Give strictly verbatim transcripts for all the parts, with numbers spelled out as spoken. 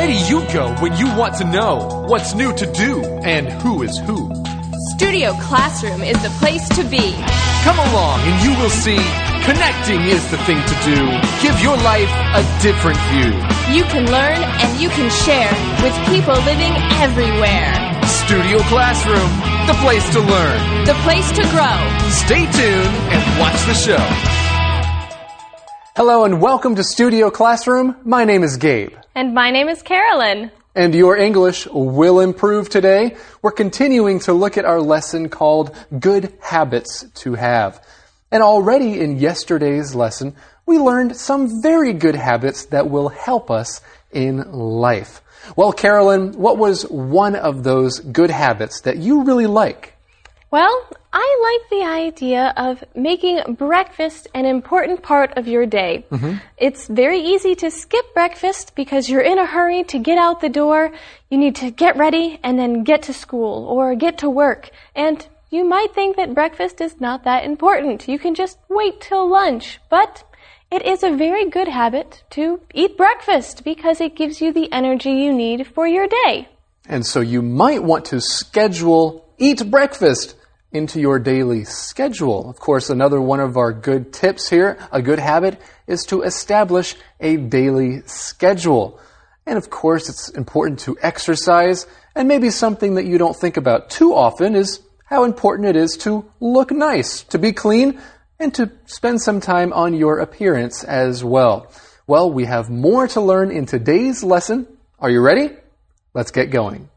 Where do you go when you want to know what's new to do and who is who? Studio Classroom is the place to be. Come along and you will see connecting is the thing to do. Give your life a different view. You can learn and you can share with people living everywhere. Studio Classroom, the place to learn. The place to grow. Stay tuned and watch the show. Hello and welcome to Studio Classroom. My name is Gabe. And my name is Carolyn. And your English will improve today. We're continuing to look at our lesson called Good Habits to Have. And already in yesterday's lesson, we learned some very good habits that will help us in life. Well, Carolyn, what was one of those good habits that you really like? Well, I like the idea of making breakfast an important part of your day. Mm-hmm. It's very easy to skip breakfast because you're in a hurry to get out the door. You need to get ready and then get to school or get to work. And you might think that breakfast is not that important. You can just wait till lunch. But it is a very good habit to eat breakfast because it gives you the energy you need for your day. And so you might want to schedule Eat breakfast into your daily schedule. Of course, another one of our good tips here, a good habit, is to establish a daily schedule. And of course, it's important to exercise, and maybe something that you don't think about too often is how important it is to look nice, to be clean, and to spend some time on your appearance as well. Well, we have more to learn in today's lesson. Are you ready? Let's get going.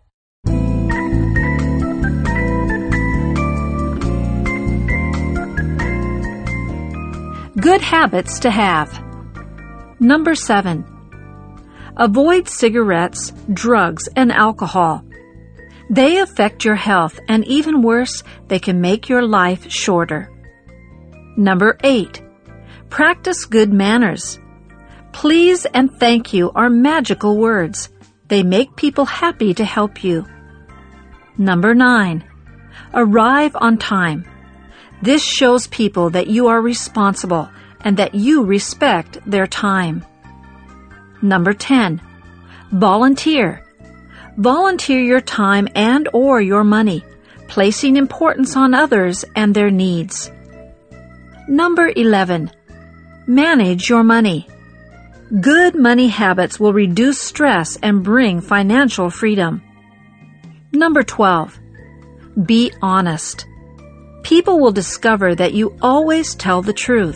Good habits to have. Number seven. Avoid cigarettes, drugs, and alcohol. They affect your health, and even worse, they can make your life shorter. Number eight. Practice good manners. Please and thank you are magical words. They make people happy to help you. Number nine. Arrive on time. This shows people that you are responsible and that you respect their time. Number ten. Volunteer. Volunteer your time and or your money, placing importance on others and their needs. Number eleven. Manage your money. Good money habits will reduce stress and bring financial freedom. Number twelve. Be honest. People will discover that you always tell the truth.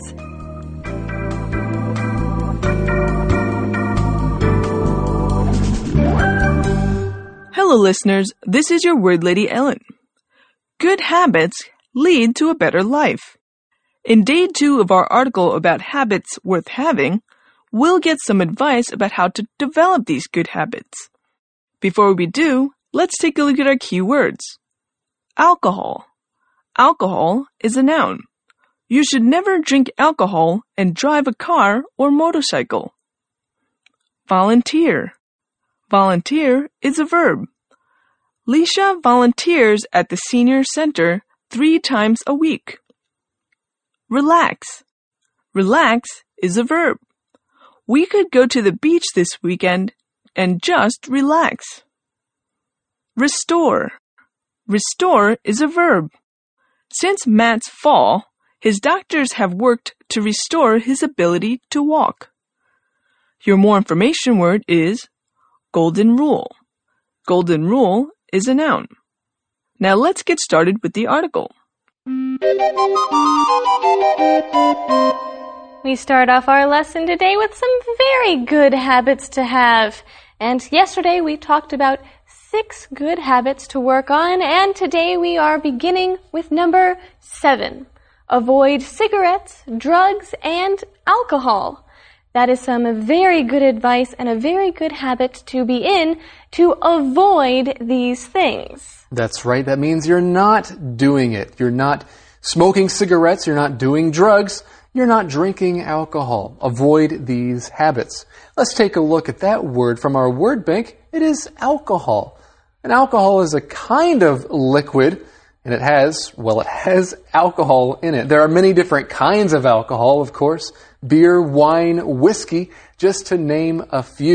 Hello, listeners. This is your Word Lady Ellen. Good habits lead to a better life. In day two of our article about habits worth having, we'll get some advice about how to develop these good habits. Before we do, let's take a look at our key words. Alcohol. Alcohol is a noun. You should never drink alcohol and drive a car or motorcycle. Volunteer. Volunteer is a verb. Leisha volunteers at the senior center three times a week. Relax. Relax is a verb. We could go to the beach this weekend and just relax. Restore. Restore is a verb. Since Matt's fall, his doctors have worked to restore his ability to walk. Your more information word is golden rule. Golden rule is a noun. Now let's get started with the article. We start off our lesson today with some very good habits to have. And yesterday we talked about six good habits to work on, and today we are beginning with number seven. Avoid cigarettes, drugs, and alcohol. That is some very good advice and a very good habit to be in to avoid these things. That's right. That means you're not doing it. You're not smoking cigarettes. You're not doing drugs. You're not drinking alcohol. Avoid these habits. Let's take a look at that word from our word bank. It is alcohol. And alcohol is a kind of liquid, and it has, well, it has alcohol in it. There are many different kinds of alcohol, of course. Beer, wine, whiskey, just to name a few.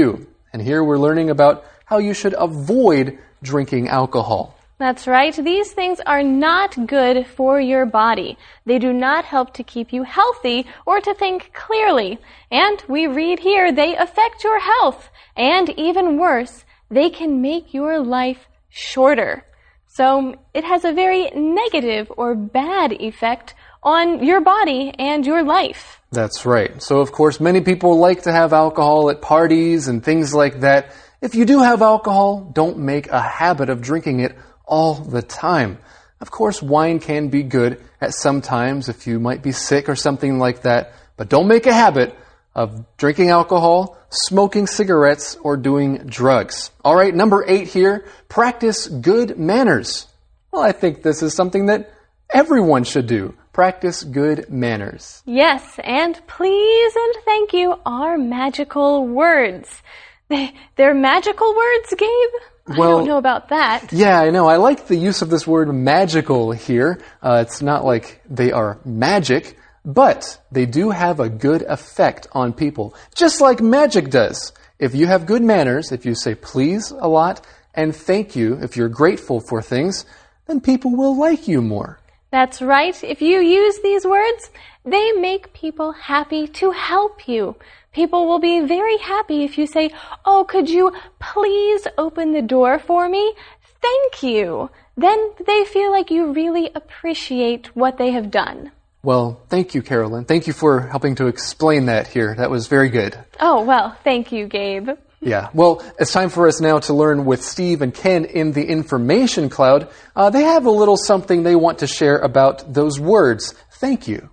And here we're learning about how you should avoid drinking alcohol. That's right. These things are not good for your body. They do not help to keep you healthy or to think clearly. And we read here they affect your health. And even worse, they can make your life shorter. So it has a very negative or bad effect on your body and your life. That's right. So of course, many people like to have alcohol at parties and things like that. If you do have alcohol, don't make a habit of drinking it all the time. Of course, wine can be good at some times if you might be sick or something like that, but don't make a habit of drinking alcohol, smoking cigarettes, or doing drugs. All right, number eight here, practice good manners. Well, I think this is something that everyone should do. Practice good manners. Yes, and please and thank you are magical words. They, they're magical words, Gabe? Well, I don't know about that. Yeah, I know. I like the use of this word magical here. Uh, it's not like they are magic, but they do have a good effect on people, just like magic does. If you have good manners, if you say please a lot and thank you, if you're grateful for things, then people will like you more. That's right. If you use these words, they make people happy to help you. People will be very happy if you say, "Oh, could you please open the door for me? Thank you." Then they feel like you really appreciate what they have done. Well, thank you, Carolyn. Thank you for helping to explain that here. That was very good. Oh, well, thank you, Gabe. Yeah, well, it's time for us now to learn with Steve and Ken in the Information Cloud. Uh, they have a little something they want to share about those words. Thank you.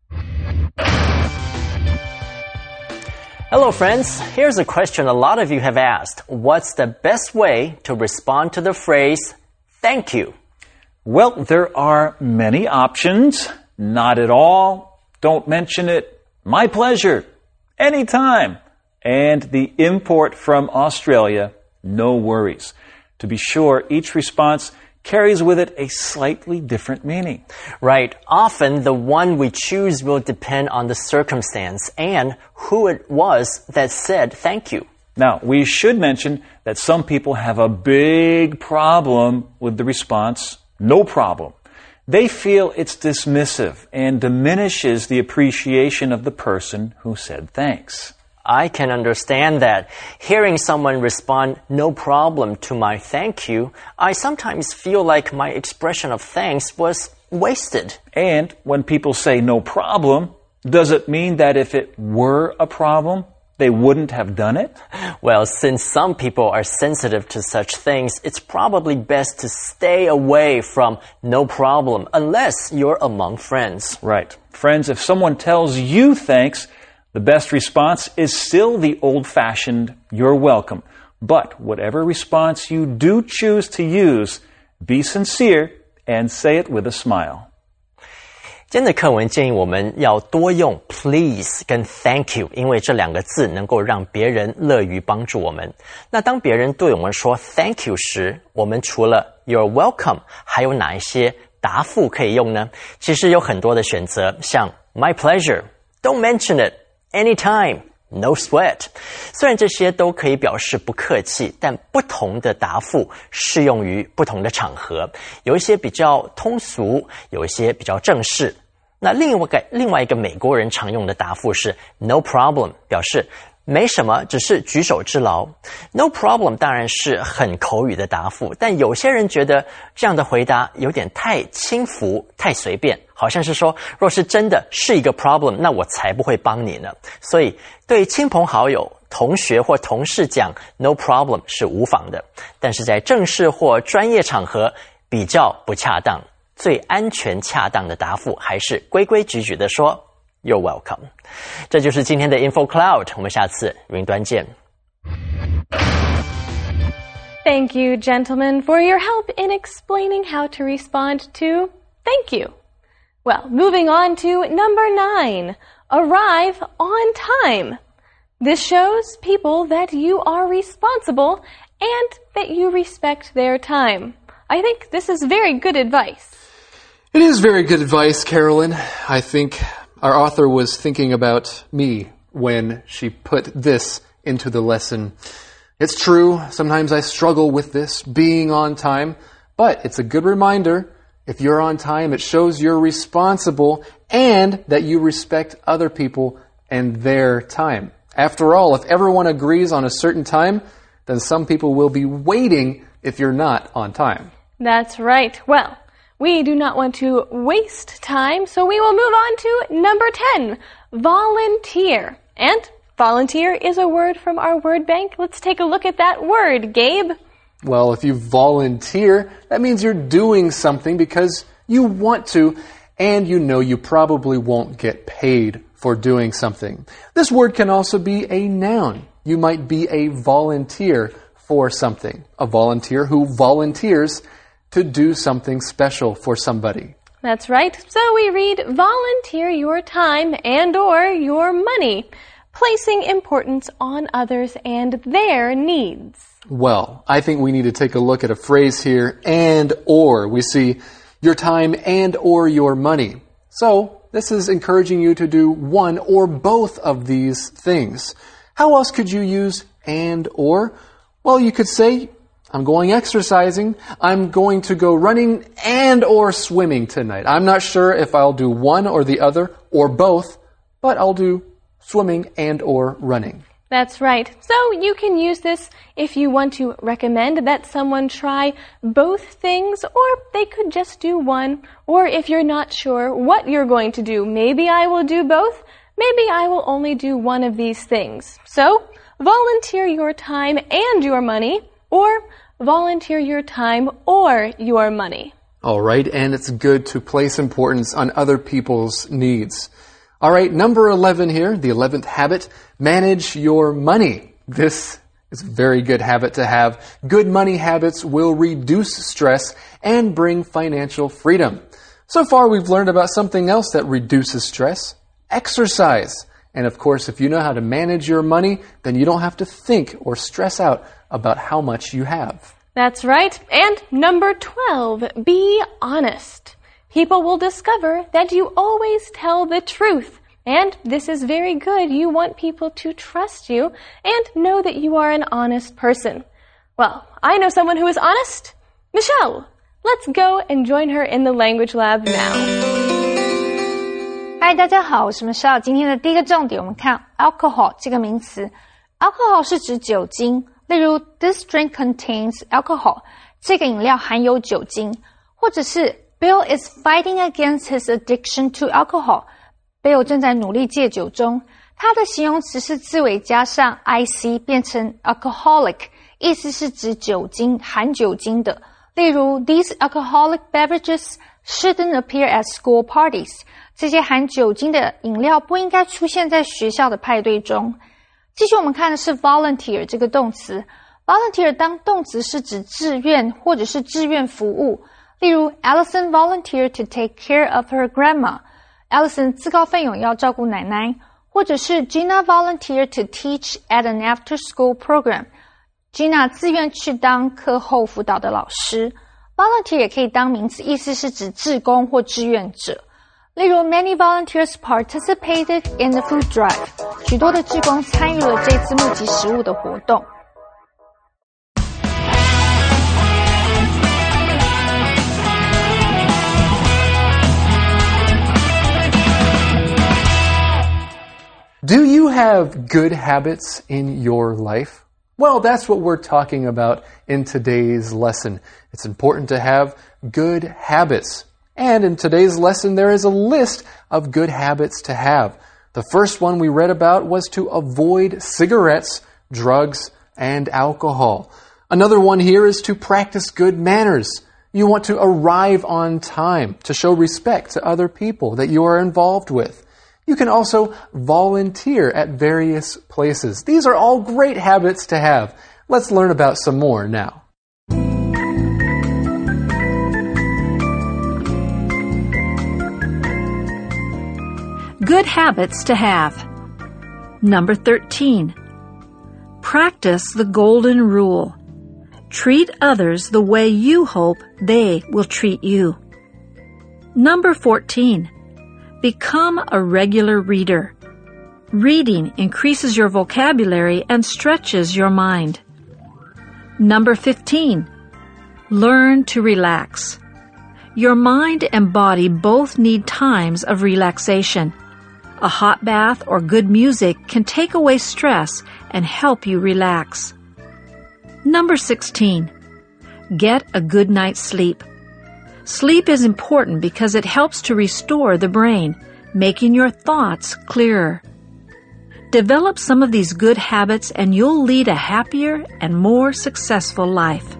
Hello friends, here's a question a lot of you have asked. What's the best way to respond to the phrase, thank you? Well, there are many options. Not at all, don't mention it, my pleasure, anytime, and the import from Australia, no worries. To be sure, each response carries with it a slightly different meaning. Right. Often the one we choose will depend on the circumstance and who it was that said thank you. Now, we should mention that some people have a big problem with the response, no problem. They feel it's dismissive and diminishes the appreciation of the person who said thanks. I can understand that. Hearing someone respond, no problem, to my thank you, I sometimes feel like my expression of thanks was wasted. And when people say no problem, does it mean that if it were a problem, they wouldn't have done it? Well, since some people are sensitive to such things, it's probably best to stay away from no problem unless you're among friends. Right. Friends, if someone tells you thanks, the best response is still the old-fashioned, you're welcome. But whatever response you do choose to use, be sincere and say it with a smile. 今天的课文建议我们要多用 please 跟 thank you， 因为这两个字能够让别人乐于帮助我们。那当别人对我们说 thank you 时，我们除了 you're welcome， 还有哪一些答复可以用呢？其实有很多的选择，像 my pleasure， don't mention it，anytime， no sweat。虽然这些都可以表示不客气，但不同的答复适用于不同的场合，有一些比较通俗，有一些比较正式。那另外一个另外一个美国人常用的答复是 no problem， 表示没什么，只是举手之劳。No problem 当然是很口语的答复，但有些人觉得这样的回答有点太轻浮、太随便，好像是说若是真的是一个 problem， 那我才不会帮你呢。所以对亲朋好友、同学或同事讲 no problem 是无妨的，但是在正式或专业场合比较不恰当。最安全恰当的答复还是规规矩矩的说 You're welcome。 这就是今天的 Info Cloud， 我们下次云端见。 Thank you, gentlemen, for your help in explaining how to respond to thank you. Well, moving on to number nine, arrive on time. This shows people that you are responsible and that you respect their time. I think this is very good advice. It is very good advice, Carolyn. I think our author was thinking about me when she put this into the lesson. It's true, sometimes I struggle with this, being on time, but it's a good reminder. If you're on time, it shows you're responsible and that you respect other people and their time. After all, if everyone agrees on a certain time, then some people will be waiting if you're not on time. That's right. Well, we do not want to waste time, so we will move on to number ten, volunteer. And volunteer is a word from our word bank. Let's take a look at that word, Gabe. Well, if you volunteer, that means you're doing something because you want to, and you know you probably won't get paid for doing something. This word can also be a noun. You might be a volunteer for something. A volunteer who volunteers to do something special for somebody. That's right. So we read, volunteer your time and or your money, placing importance on others and their needs. Well, I think we need to take a look at a phrase here, and or. We see your time and or your money. So this is encouraging you to do one or both of these things. How else could you use and or? Well, you could say, I'm going exercising, I'm going to go running and or swimming tonight. I'm not sure if I'll do one or the other or both, but I'll do swimming and or running. That's right. So you can use this if you want to recommend that someone try both things, or they could just do one. Or if you're not sure what you're going to do, maybe I will do both, maybe I will only do one of these things. So volunteer your time and your money, or volunteer your time or your money. All right, and it's good to place importance on other people's needs. All right, number eleven here, the eleventh habit, manage your money. This is a very good habit to have. Good money habits will reduce stress and bring financial freedom. So far, we've learned about something else that reduces stress, exercise. And of course, if you know how to manage your money, then you don't have to think or stress out about how much you have. That's right. And number twelve, be honest. People will discover that you always tell the truth. And this is very good. You want people to trust you and know that you are an honest person. Well, I know someone who is honest. Michelle, let's go and join her in the language lab now. Hi, 大家好，我是 Michelle。今天的第一个重点，我们看 alcohol 这个名词。alcohol 是指酒精，例如 this drink contains alcohol， 这个饮料含有酒精，或者是 Bill is fighting against his addiction to alcohol。 Bill 正在努力戒酒中。它的形容词是字尾加上 ic 变成 alcoholic， 意思是指酒精，含酒精的。例如 These alcoholic beverages shouldn't appear at school parties。 这些含酒精的饮料不应该出现在学校的派对中。继续我们看的是 volunteer 这个动词。volunteer 当动词是指志愿或者是志愿服务。例如 Allison volunteered to take care of her grandma。 Allison 自告奋勇要照顾奶奶。或者是 Gina volunteered to teach at an after-school program。 Gina 自愿去当课后辅导的老师。volunteer 也可以当名词，意思是指志工或志愿者。例如 Many volunteers participated in the food drive。 许多的志工参与了这次募集食物的活动。 Do you have good habits in your life? Well, that's what we're talking about in today's lesson. It's important to have good habits. And in today's lesson, there is a list of good habits to have. The first one we read about was to avoid cigarettes, drugs, and alcohol. Another one here is to practice good manners. You want to arrive on time to show respect to other people that you are involved with. You can also volunteer at various places. These are all great habits to have. Let's learn about some more now. Good habits to have. Number thirteen. Practice the golden rule. Treat others the way you hope they will treat you. Number fourteen. Become a regular reader. Reading increases your vocabulary and stretches your mind. Number fifteen. Learn to relax. Your mind and body both need times of relaxation. A hot bath or good music can take away stress and help you relax. Number sixteen. Get a good night's sleep. Sleep is important because it helps to restore the brain, making your thoughts clearer. Develop some of these good habits and you'll lead a happier and more successful life.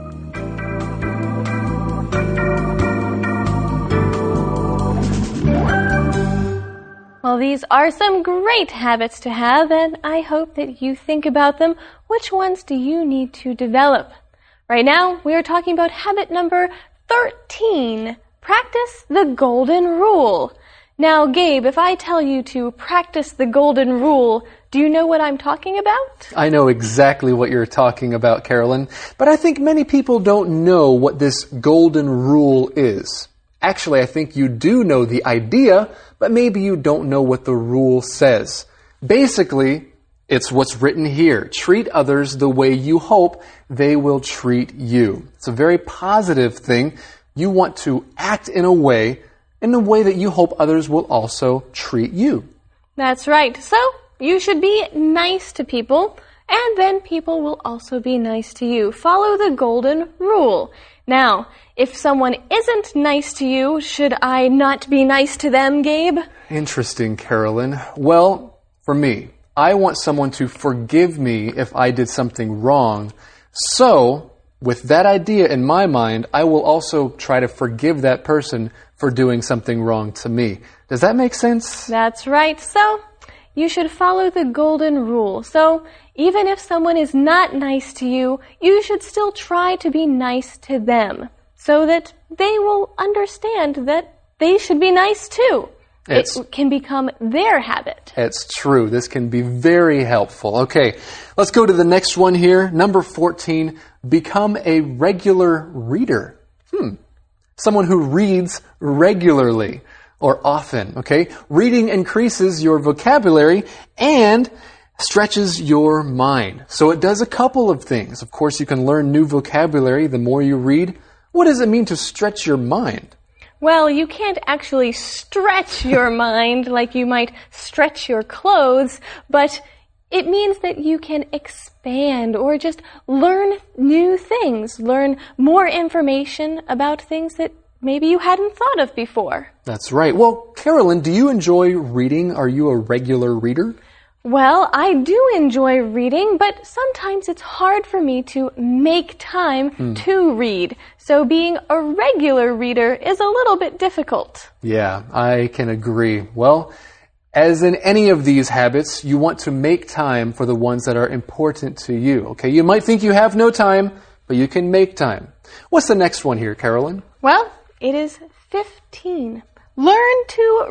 Well, these are some great habits to have, and I hope that you think about them. Which ones do you need to develop? Right now, we are talking about habit number thirteen. Practice the golden rule. Now, Gabe, if I tell you to practice the golden rule, do you know what I'm talking about? I know exactly what you're talking about, Carolyn, but I think many people don't know what this golden rule is. Actually, I think you do know the idea, but maybe you don't know what the rule says. Basically, it's what's written here. Treat others the way you hope they will treat you. It's a very positive thing. You want to act in a way, in a way that you hope others will also treat you. That's right. So, you should be nice to people, and then people will also be nice to you. Follow the golden rule. Now, if someone isn't nice to you, should I not be nice to them, Gabe? Interesting, Carolyn. Well, for me, I want someone to forgive me if I did something wrong. So, with that idea in my mind, I will also try to forgive that person for doing something wrong to me. Does that make sense? That's right. So, you should follow the golden rule. So, even if someone is not nice to you, you should still try to be nice to them so that they will understand that they should be nice too. It's, it can become their habit. It's true. This can be very helpful. Okay, let's go to the next one here. Number fourteen, become a regular reader. Hmm. Someone who reads regularly or often, okay? Reading increases your vocabulary and stretches your mind. So it does a couple of things. Of course, you can learn new vocabulary the more you read. What does it mean to stretch your mind? Well, you can't actually stretch your mind like you might stretch your clothes, but it means that you can expand or just learn new things, learn more information about things that maybe you hadn't thought of before. That's right. Well, Carolyn, do you enjoy reading? Are you a regular reader? Well, I do enjoy reading, but sometimes it's hard for me to make time hmm. to read. So being a regular reader is a little bit difficult. Yeah, I can agree. Well, as in any of these habits, you want to make time for the ones that are important to you. Okay, you might think you have no time, but you can make time. What's the next one here, Carolyn? Well, it is fifteen. Learn to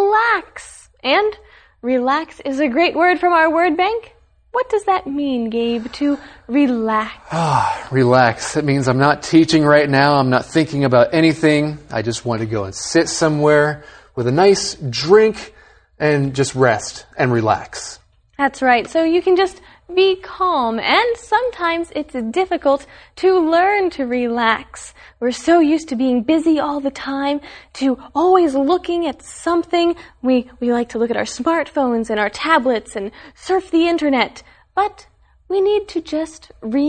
relax. And relax is a great word from our word bank. What does that mean, Gabe, to relax? Ah, relax. It means I'm not teaching right now. I'm not thinking about anything. I just want to go and sit somewhere with a nice drink and just rest and relax. That's right. So you can just be calm. And sometimes it's difficult to learn to relax. We're so used to being busy all the time, to always looking at something. We, we like to look at our smartphones and our tablets and surf the internet. But we need to just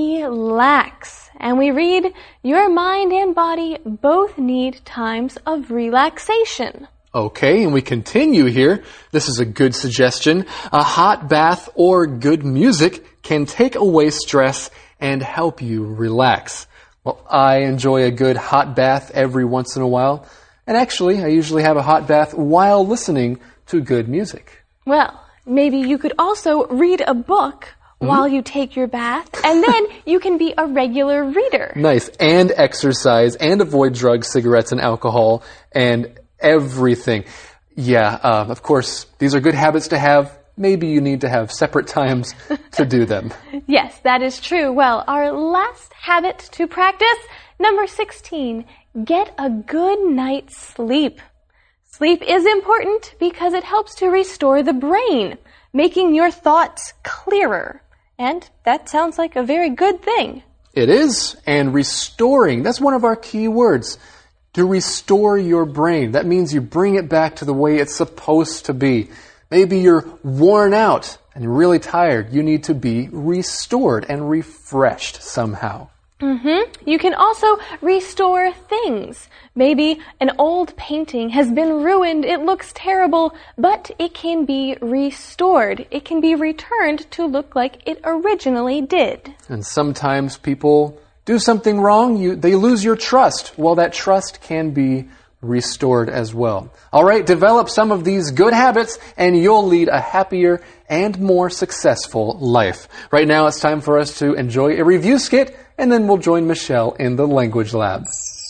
relax. And we read, your mind and body both need times of relaxation. Okay, and we continue here. This is a good suggestion. A hot bath or good music can take away stress and help you relax. Well, I enjoy a good hot bath every once in a while. And actually, I usually have a hot bath while listening to good music. Well, maybe you could also read a book mm-hmm. while you take your bath, and then you can be a regular reader. Nice. And exercise, and avoid drugs, cigarettes, and alcohol, and everything. Yeah, uh, of course, these are good habits to have. Maybe you need to have separate times to do them. Yes, that is true. Well, our last habit to practice, number sixteen, get a good night's sleep. Sleep is important because it helps to restore the brain, making your thoughts clearer. And that sounds like a very good thing. It is. And restoring, that's one of our key words. To restore your brain. That means you bring it back to the way it's supposed to be. Maybe you're worn out and you're really tired. You need to be restored and refreshed somehow. Mm-hmm. You can also restore things. Maybe an old painting has been ruined. It looks terrible, but it can be restored. It can be returned to look like it originally did. And sometimes people do something wrong, you, they lose your trust. Well, that trust can be restored as well. All right, develop some of these good habits and you'll lead a happier and more successful life. Right now, it's time for us to enjoy a review skit, and then we'll join Michelle in the language lab.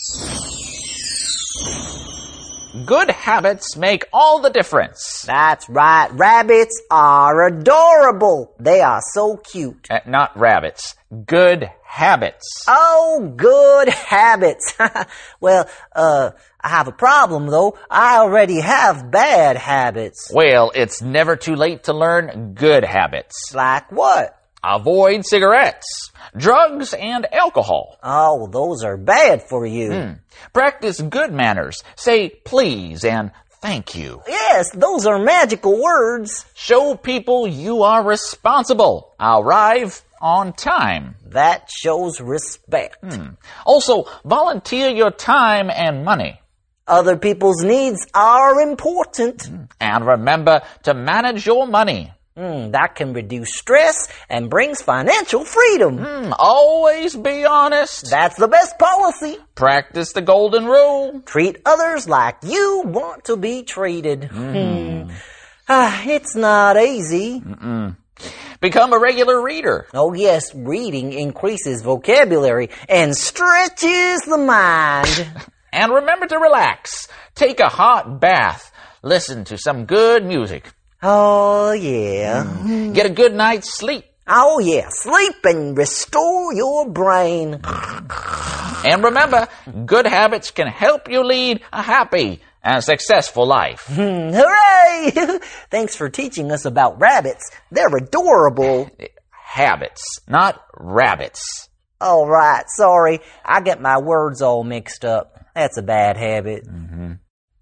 Good habits make all the difference. That's right. Rabbits are adorable. They are so cute. Uh, not rabbits. Good habits. Oh, good habits. Well, uh, I have a problem, though. I already have bad habits. Well, it's never too late to learn good habits. Like what? Avoid cigarettes, drugs, and alcohol. Oh, those are bad for you. Mm. Practice good manners. Say please and thank you. Yes, those are magical words. Show people you are responsible. Arrive on time. That shows respect. Mm. Also, volunteer your time and money. Other people's needs are important. Mm. And remember to manage your money. Mm, that can reduce stress and brings financial freedom. Mm, always be honest. That's the best policy. Practice the golden rule. Treat others like you want to be treated. Mm. Hmm. Ah, it's not easy. Mm-mm. Become a regular reader. Oh yes, reading increases vocabulary and stretches the mind. And remember to relax. Take a hot bath. Listen to some good music. Oh, yeah. Mm. Get a good night's sleep. Oh, yeah. Sleep and restore your brain. And remember, good habits can help you lead a happy and successful life. Hooray! Thanks for teaching us about rabbits. They're adorable. Habits, not rabbits. All right. Sorry. I get my words all mixed up. That's a bad habit. Mm-hmm.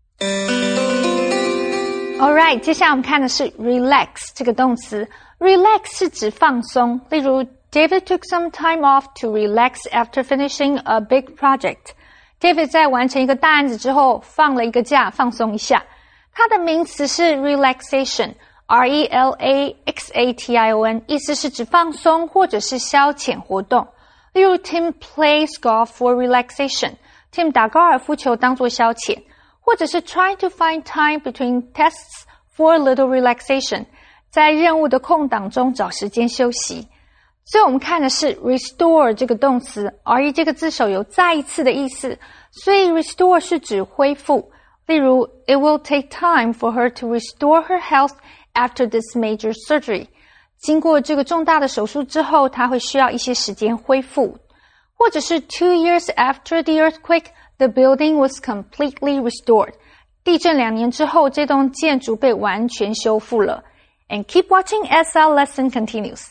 Alright， 接下来我们看的是 relax 这个动词。relax 是指放松，例如 David took some time off to relax after finishing a big project. David 在完成一个大案子之后放了一个假，放松一下。它的名词是 relaxation， R E L A X A T I O N， 意思是指放松或者是消遣活动。例如 Tim plays golf for relaxation， Tim 打高尔夫球当作消遣。或者是 trying to find time between tests for a little relaxation， 在任务的空档中找时间休息。所以我们看的是 restore 这个动词 ，re 这个字首有再一次的意思，所以 restore 是指恢复。例如 ，It will take time for her to restore her health after this major surgery。经过这个重大的手术之后，她会需要一些时间恢复。或者是 two years after the earthquake。The building was completely restored. 地震两年之后，这栋建筑被完全修复了。And keep watching as our lesson continues.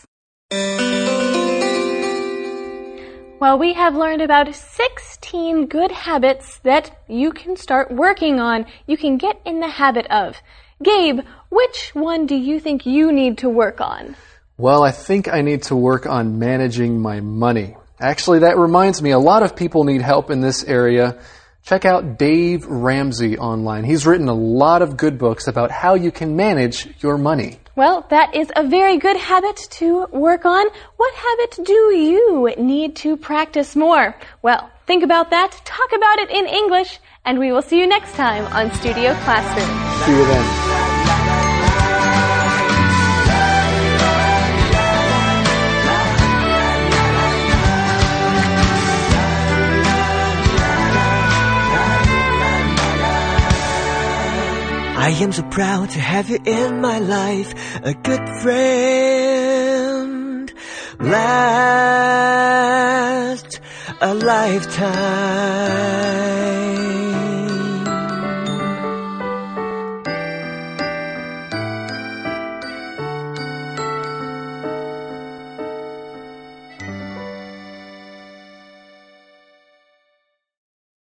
Well, we have learned about sixteen good habits that you can start working on, you can get in the habit of. Gabe, which one do you think you need to work on? Well, I think I need to work on managing my money. Actually, that reminds me, a lot of people need help in this area. Check out Dave Ramsey online. He's written a lot of good books about how you can manage your money. Well, that is a very good habit to work on. What habit do you need to practice more? Well, think about that, talk about it in English, and we will see you next time on Studio Classroom. See you then. I am so proud to have you in my life, a good friend, last a lifetime.